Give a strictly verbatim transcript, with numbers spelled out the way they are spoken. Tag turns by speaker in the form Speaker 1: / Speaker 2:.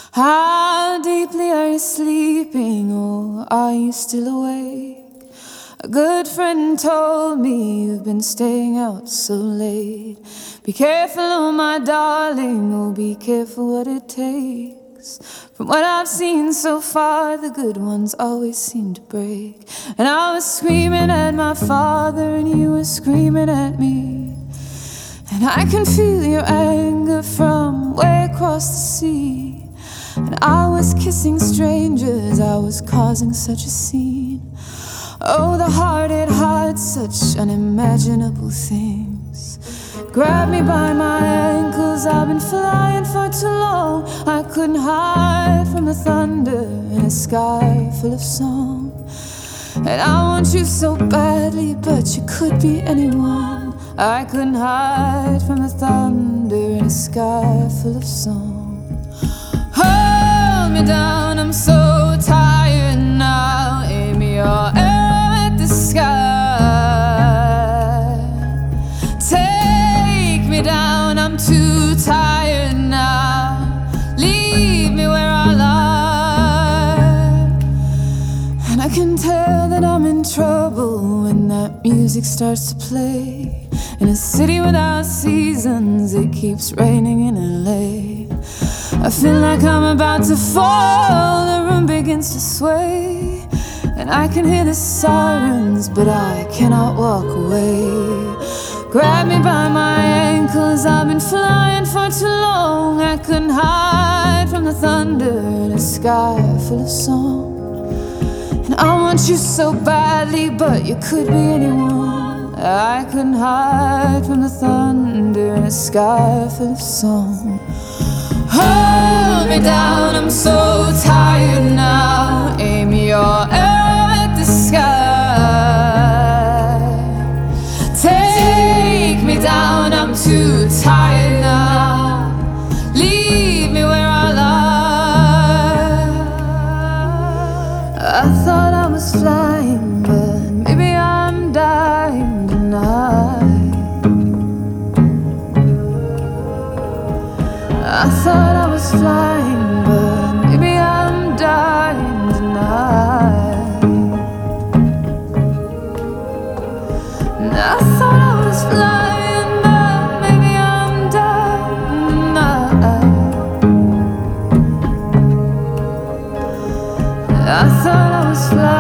Speaker 1: How deeply are you sleeping, or are you still awake? A good friend told me you've been staying out so late. Be careful, oh my darling, oh be careful what it takes. From what I've seen so far, the good ones always seem to break. And I was screaming at my father, and you were screaming at me. And I can feel your anger from way across the sea. And I was kissing strangers, I was causing such a scene. Oh, the heart, it hides such unimaginable things. Grab me by my ankles, I've been flying for too long. I couldn't hide from the thunder in a sky full of song. And I want you so badly, but you could be anyone. I couldn't hide from the thunder in a sky full of song. Hold me down, I'm so tired now. Aim your arrow at the sky. Take me down, I'm too tired now. Leave me where I lie. And I can tell that I'm in trouble when that music starts to play. In a city without seasons, it keeps raining in L A. I feel like I'm about to fall, the room begins to sway. And I can hear the sirens, but I cannot walk away. Grab me by my ankles, I've been flying for too long. I couldn't hide from the thunder in a sky full of song. And I want you so badly, but you could be anyone. I couldn't hide from the thunder in a sky full of song. Hold me down, I'm so tired now. Aim your arrow at the sky. Take me down, I'm too tired now. Leave me where I lie. I thought I was flying, but maybe I'm dying tonight. I thought I was flying, but maybe I'm dying tonight. And I thought I was flying, but maybe I'm dying tonight. I thought I was flying.